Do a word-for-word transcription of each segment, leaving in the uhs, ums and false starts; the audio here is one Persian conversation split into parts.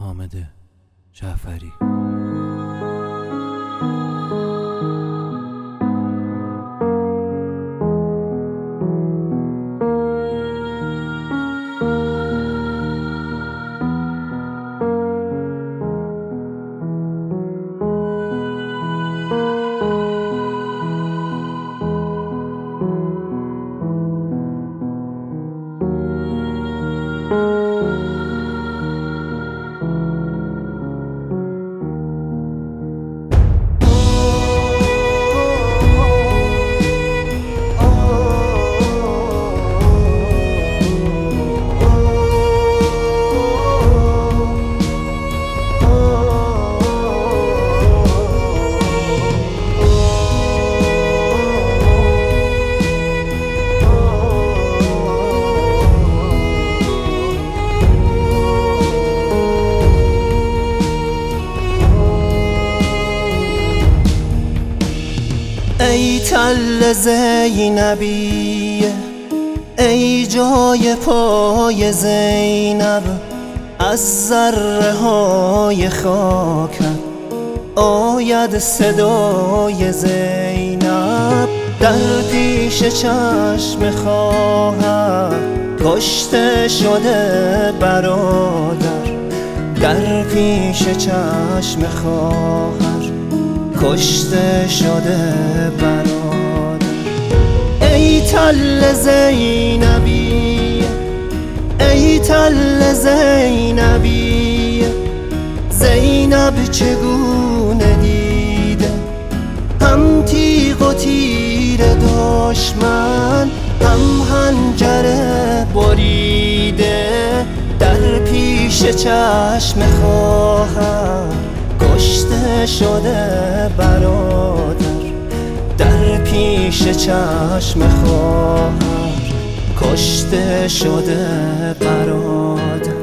حامد جعفری. ای تل زینبی، ای جای پای زینب، از ذره های خاکت آید صدای زینب. در پیش چشم خواهر کشته شده برادر، در پیش چشم خواهر کشته شده برادر. ای تل زینبی، ای تل زینبی، زینب چگونه دیده هم تیغ و تیر دشمن، هم حنجره بریده. در پیش چشم خواهر کشته شده برادر، در پیش چشم خواهر کشته شده برادر.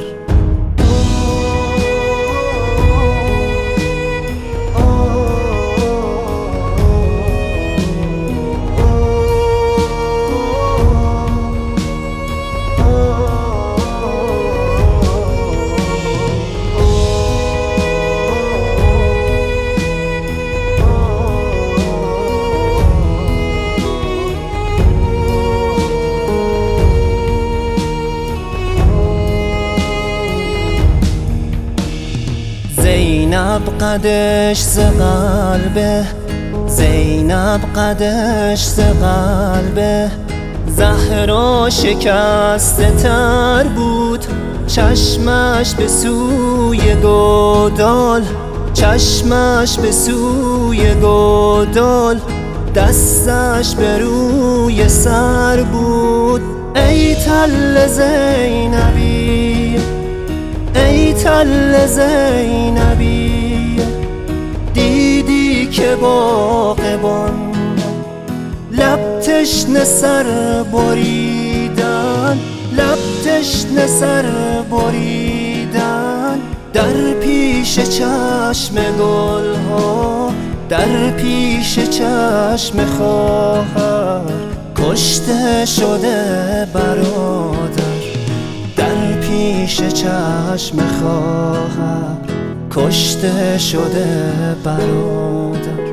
زینب قدش ز قلبه، زینب قدش ز قلبه، زهرا شکسته تر بود چشمش به سوی گودال، چشمش به سوی گودال، دستش به روی سر بود. ای تل زینبی، ای تل زینبی، دیدی که باغبان لب تشنه سر بریدن، لب تشنه سر بریدن. در پیش چشم گلها، در پیش چشم خواهر کشته شده برادر، در پیش چشم خواهر کشته شده برادر.